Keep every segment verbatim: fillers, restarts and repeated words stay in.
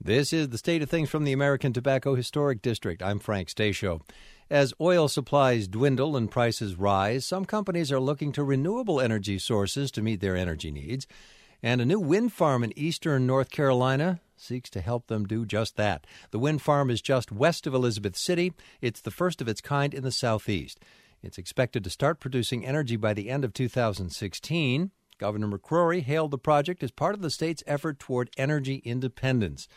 This is the State of Things from the American Tobacco Historic District. I'm Frank Stasio. As oil supplies dwindle and prices rise, some companies are looking to renewable energy sources to meet their energy needs. And a new wind farm in eastern North Carolina seeks to help them do just that. The wind farm is just west of Elizabeth City. It's the first of its kind in the southeast. It's expected to start producing energy by the end of two thousand sixteen. Governor McCrory hailed the project as part of the state's effort toward energy independence.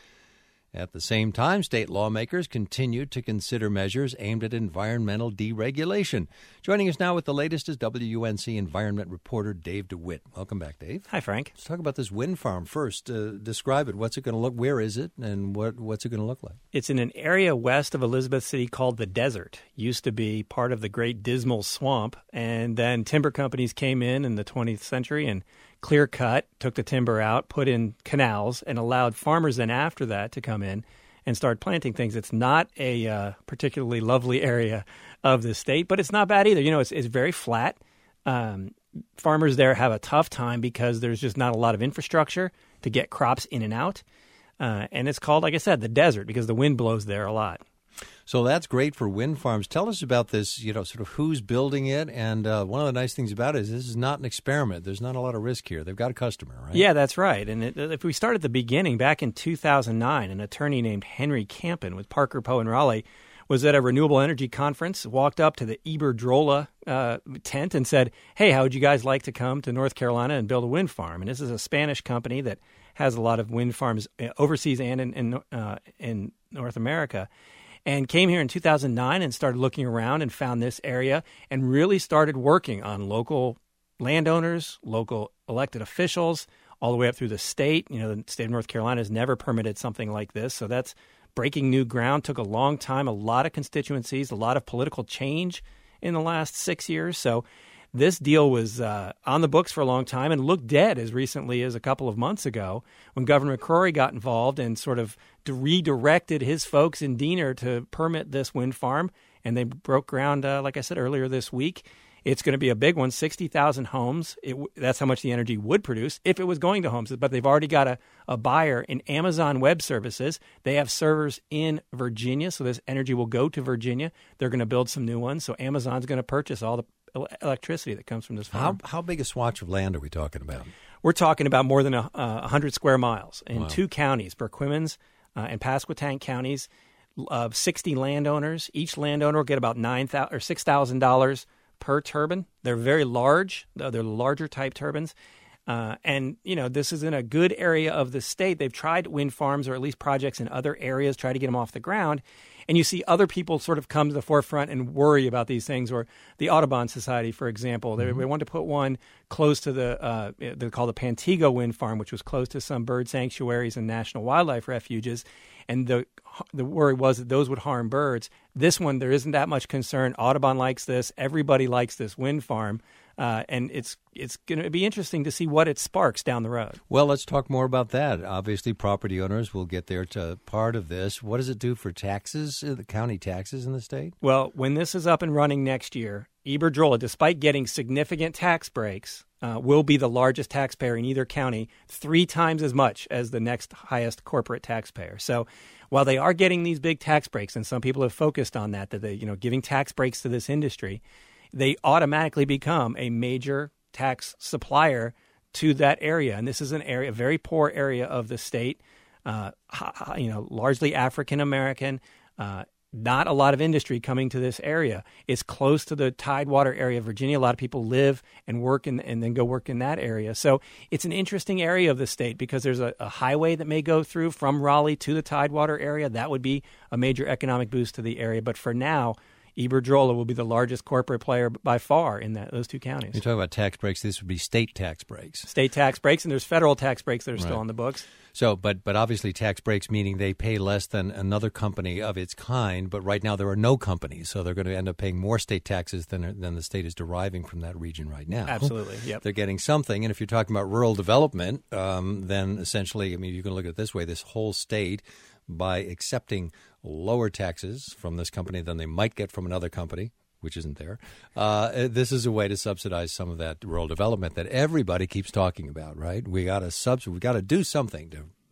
At the same time, state lawmakers continue to consider measures aimed at environmental deregulation. Joining us now with the latest is W U N C environment reporter Dave DeWitt. Welcome back, Dave. Hi, Frank. Let's talk about this wind farm first. Uh, describe it. What's it going to look? Where is it, and what what's it going to look like? It's in an area west of Elizabeth City called the Desert. Used to be part of the Great Dismal Swamp, and then timber companies came in in the twentieth century and clear cut, took the timber out, put in canals, and allowed farmers then after that to come in and start planting things. It's not a uh, particularly lovely area of the state, but it's not bad either. You know, it's, it's very flat. Um, farmers there have a tough time because there's just not a lot of infrastructure to get crops in and out. Uh, and it's called, like I said, the desert because the wind blows there a lot. So that's great for wind farms. Tell us about this, you know, sort of who's building it. And uh, one of the nice things about it is this is not an experiment. There's not a lot of risk here. They've got a customer, right? Yeah, that's right. And it, if we start at the beginning, back in two thousand nine, an attorney named Henry Campen with Parker Poe in Raleigh was at a renewable energy conference, walked up to the Iberdrola uh, tent and said, hey, how would you guys like to come to North Carolina and build a wind farm? And this is a Spanish company that has a lot of wind farms overseas and in, in, uh, in North America. And came here in two thousand nine and started looking around and found this area and really started working on local landowners, local elected officials, all the way up through the state. You know, the state of North Carolina has never permitted something like this. So that's breaking new ground. Took a long time, a lot of constituencies, a lot of political change in the last six years. So this deal was uh, on the books for a long time and looked dead as recently as a couple of months ago when Governor McCrory got involved and sort of redirected his folks in Diener to permit this wind farm. And they broke ground, uh, like I said, earlier this week. It's going to be a big one, sixty thousand homes. It, that's how much the energy would produce if it was going to homes. But they've already got a, a buyer in Amazon Web Services. They have servers in Virginia, so this energy will go to Virginia. They're going to build some new ones. So Amazon's going to purchase all the electricity that comes from this farm. How, how big a swatch of land are we talking about? We're talking about more than a, uh, one hundred square miles in Wow. two counties, Perquimans uh, and Pasquotank counties, of sixty landowners. Each landowner will get about nine thousand or six thousand dollars per turbine. They're very large. They're larger type turbines. Uh, and, you know, this is in a good area of the state. They've tried wind farms or at least projects in other areas, try to get them off the ground. And you see other people sort of come to the forefront and worry about these things. Or the Audubon Society, for example, they, mm-hmm. they wanted to put one close to the, uh, they're called the Pantego Wind Farm, which was close to some bird sanctuaries and national wildlife refuges. And the the worry was that those would harm birds. This one, there isn't that much concern. Audubon likes this. Everybody likes this wind farm. Uh, and it's it's going to be interesting to see what it sparks down the road. Well, let's talk more about that. Obviously, property owners will get their to part of this. What does it do for taxes, the county taxes in the state? Well, when this is up and running next year, Iberdrola, despite getting significant tax breaks, uh, will be the largest taxpayer in either county, three times as much as the next highest corporate taxpayer. So while they are getting these big tax breaks, and some people have focused on that, that they, you know, giving tax breaks to this industry, they automatically become a major tax supplier to that area. And this is an area, a very poor area of the state, uh, you know, largely African-American, uh, not a lot of industry coming to this area. It's close to the Tidewater area of Virginia. A lot of people live and work in, and then go work in that area. So it's an interesting area of the state because there's a, a highway that may go through from Raleigh to the Tidewater area. That would be a major economic boost to the area. But for now, Iberdrola will be the largest corporate player by far in that, those two counties. You're talking about tax breaks. This would be state tax breaks. State tax breaks, and there's federal tax breaks that are still Right. on the books. So, but but obviously tax breaks meaning they pay less than another company of its kind. But right now there are no companies, so they're going to end up paying more state taxes than than the state is deriving from that region right now. Absolutely, yep. They're getting something, and if you're talking about rural development, um, then essentially, I mean, you can look at it this way: this whole state, by accepting lower taxes from this company than they might get from another company, which isn't there, uh, this is a way to subsidize some of that rural development that everybody keeps talking about, right? We got to subs- we got to do something to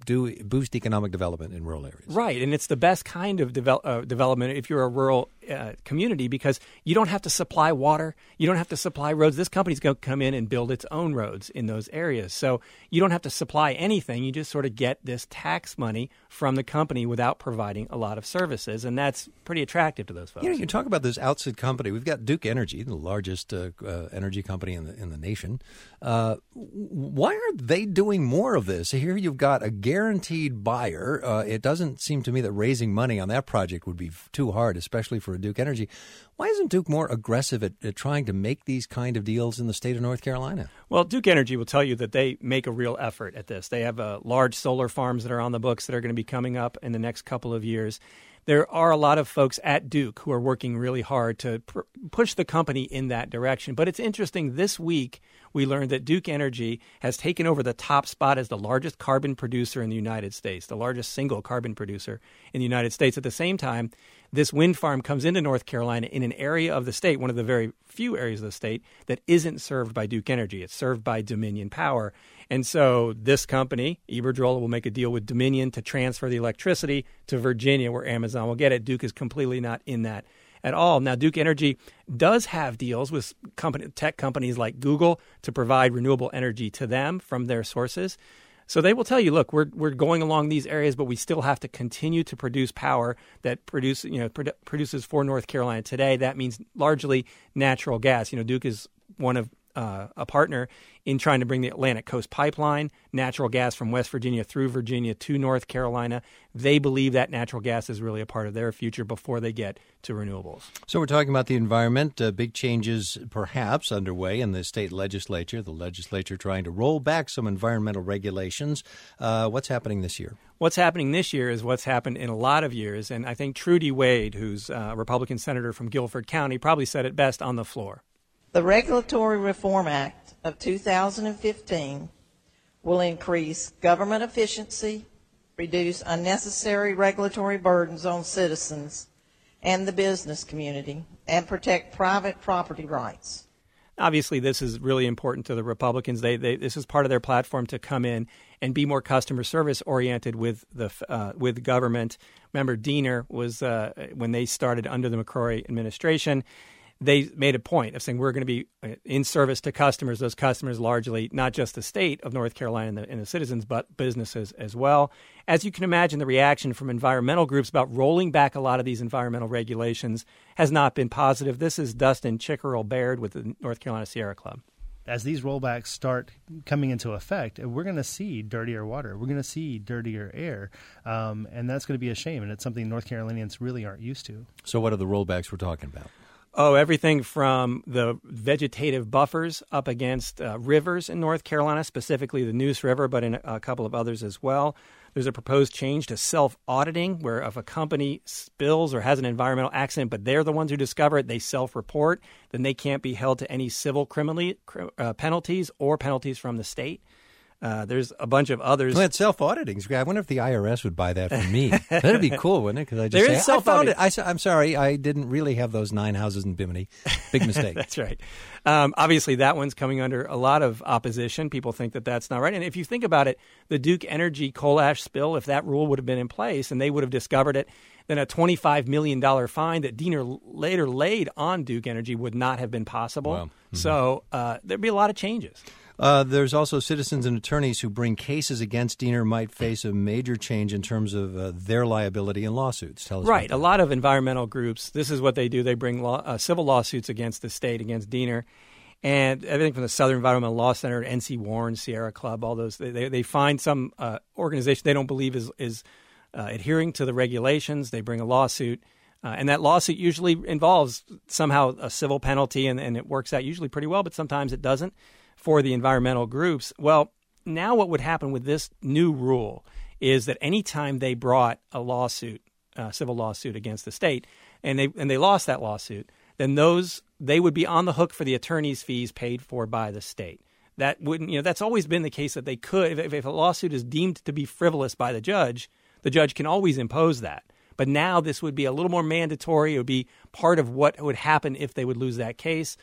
do boost economic development in rural areas. Right, and it's the best kind of devel- uh, development if you're a rural uh, community because you don't have to supply water, you don't have to supply roads. This company's going to come in and build its own roads in those areas. So you don't have to supply anything. You just sort of get this tax money from the company without providing a lot of services, and that's pretty attractive to those folks. You know, you talk about this outside company. We've got Duke Energy, the largest uh, uh, energy company in the in the nation. Uh, why aren't they doing more of this? Here you've got a guaranteed buyer. Uh, it doesn't seem to me that raising money on that project would be f- too hard, especially for a Duke Energy. Why isn't Duke more aggressive at, at trying to make these kind of deals in the state of North Carolina? Well, Duke Energy will tell you that they make a real effort at this. They have uh, large solar farms that are on the books that are going to be coming up in the next couple of years. There are a lot of folks at Duke who are working really hard to pr- push the company in that direction. But it's interesting, this week we learned that Duke Energy has taken over the top spot as the largest carbon producer in the United States, the largest single carbon producer in the United States. At the same time, this wind farm comes into North Carolina in an area of the state, one of the very few areas of the state, that isn't served by Duke Energy. It's served by Dominion Power. And so this company, Iberdrola, will make a deal with Dominion to transfer the electricity to Virginia, where Amazon will get it. Duke is completely not in that at all. Now, Duke Energy does have deals with company, tech companies like Google to provide renewable energy to them from their sources. So they will tell you, look, we're we're going along these areas, but we still have to continue to produce power that produce, you know, produ- produces for North Carolina today. That means largely natural gas. You know, Duke is one of uh, a partner in trying to bring the Atlantic Coast Pipeline, natural gas from West Virginia through Virginia to North Carolina. They believe that natural gas is really a part of their future before they get to renewables. So we're talking about the environment, uh, big changes perhaps underway in the state legislature, the legislature trying to roll back some environmental regulations. Uh, what's happening this year? What's happening this year is what's happened in a lot of years. And I think Trudy Wade, who's a Republican senator from Guilford County, probably said it best on the floor. The Regulatory Reform Act of two thousand fifteen will increase government efficiency, reduce unnecessary regulatory burdens on citizens and the business community, and protect private property rights. Obviously, this is really important to the Republicans. They, they this is part of their platform to come in and be more customer service oriented with the uh, with government. Remember, Diener was uh, when they started under the McCrory administration. They made a point of saying we're going to be in service to customers, those customers largely not just the state of North Carolina and the, and the citizens, but businesses as well. As you can imagine, the reaction from environmental groups about rolling back a lot of these environmental regulations has not been positive. This is Dustin Chickerell Baird with the North Carolina Sierra Club. As these rollbacks start coming into effect, we're going to see dirtier water. We're going to see dirtier air, um, and that's going to be a shame, and it's something North Carolinians really aren't used to. So what are the rollbacks we're talking about? Oh, everything from the vegetative buffers up against uh, rivers in North Carolina, specifically the Neuse River, but in a, a couple of others as well. There's a proposed change to self-auditing, where if a company spills or has an environmental accident, but they're the ones who discover it, they self-report, then they can't be held to any civil criminal uh, penalties or penalties from the state. Uh, there's a bunch of others. Well, it's self-auditing. I wonder if the I R S would buy that from me. That'd be cool, wouldn't it? Because I just there say, is self-auditing. I found it. I, I'm sorry, I didn't really have those nine houses in Bimini. Big mistake. That's right. Um, obviously, that one's coming under a lot of opposition. People think that that's not right. And if you think about it, the Duke Energy coal ash spill, if that rule would have been in place and they would have discovered it, then a twenty-five million dollars fine that Diener later laid on Duke Energy would not have been possible. Wow. Mm-hmm. So uh, there'd be a lot of changes. Uh, there's also citizens and attorneys who bring cases against Diener might face a major change in terms of uh, their liability in lawsuits. Tell us right. about that. A lot of environmental groups, this is what they do. They bring law, uh, civil lawsuits against the state, against Diener. And everything from the Southern Environmental Law Center, N C Warren, Sierra Club, all those, they, they, they find some uh, organization they don't believe is, is uh, adhering to the regulations. They bring a lawsuit. Uh, and that lawsuit usually involves somehow a civil penalty, and, and it works out usually pretty well, but sometimes it doesn't for the environmental groups. Well, now what would happen with this new rule is that anytime they brought a lawsuit, a civil lawsuit against the state, and they and they lost that lawsuit, then those they would be on the hook for the attorney's fees paid for by the state. That wouldn't, you know, that's always been the case that they could, if, if a lawsuit is deemed to be frivolous by the judge, the judge can always impose that. But now this would be a little more mandatory. It would be part of what would happen if they would lose that case.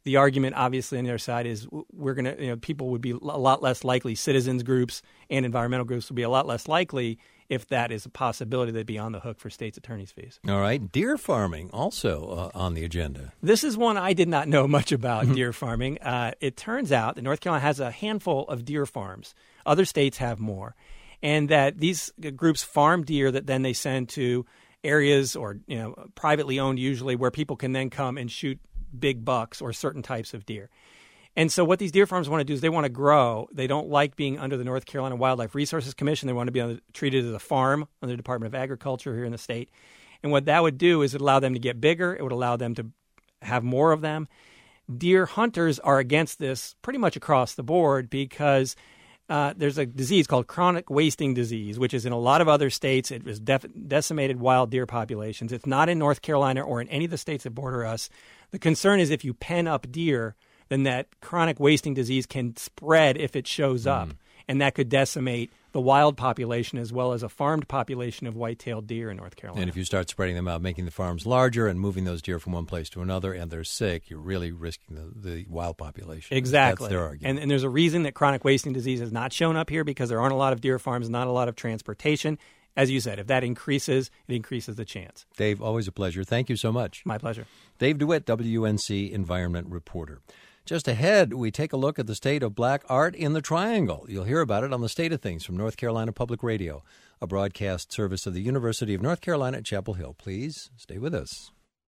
The argument, obviously, on the other side is we're going to, you know, people would be a lot less likely, citizens groups and environmental groups would be a lot less likely if that is a possibility, they'd be on the hook for states' attorneys' fees. All right. Deer farming also uh, on the agenda. This is one I did not know much about, deer farming. Uh, it turns out that North Carolina has a handful of deer farms. Other states have more. And that these groups farm deer that then they send to areas or, you know, privately owned usually, where people can then come and shoot big bucks or certain types of deer. And so what these deer farms want to do is they want to grow. They don't like being under the North Carolina Wildlife Resources Commission. They want to be on, treated as a farm under the Department of Agriculture here in the state. And what that would do is it allow them to get bigger. It would allow them to have more of them. Deer hunters are against this pretty much across the board because uh, there's a disease called chronic wasting disease, which is in a lot of other states. It has def- decimated wild deer populations. It's not in North Carolina or in any of the states that border us. The concern is if you pen up deer, then that chronic wasting disease can spread if it shows up, mm. and that could decimate the wild population as well as a farmed population of white-tailed deer in North Carolina. And if you start spreading them out, making the farms larger and moving those deer from one place to another, and they're sick, you're really risking the, the wild population. Exactly. That's their argument. And, and there's a reason that chronic wasting disease has not shown up here because there aren't a lot of deer farms, not a lot of transportation. As you said, if that increases, it increases the chance. Dave, always a pleasure. Thank you so much. My pleasure. Dave DeWitt, W N C Environment Reporter. Just ahead, we take a look at the state of black art in the Triangle. You'll hear about it on The State of Things from North Carolina Public Radio, a broadcast service of the University of North Carolina at Chapel Hill. Please stay with us.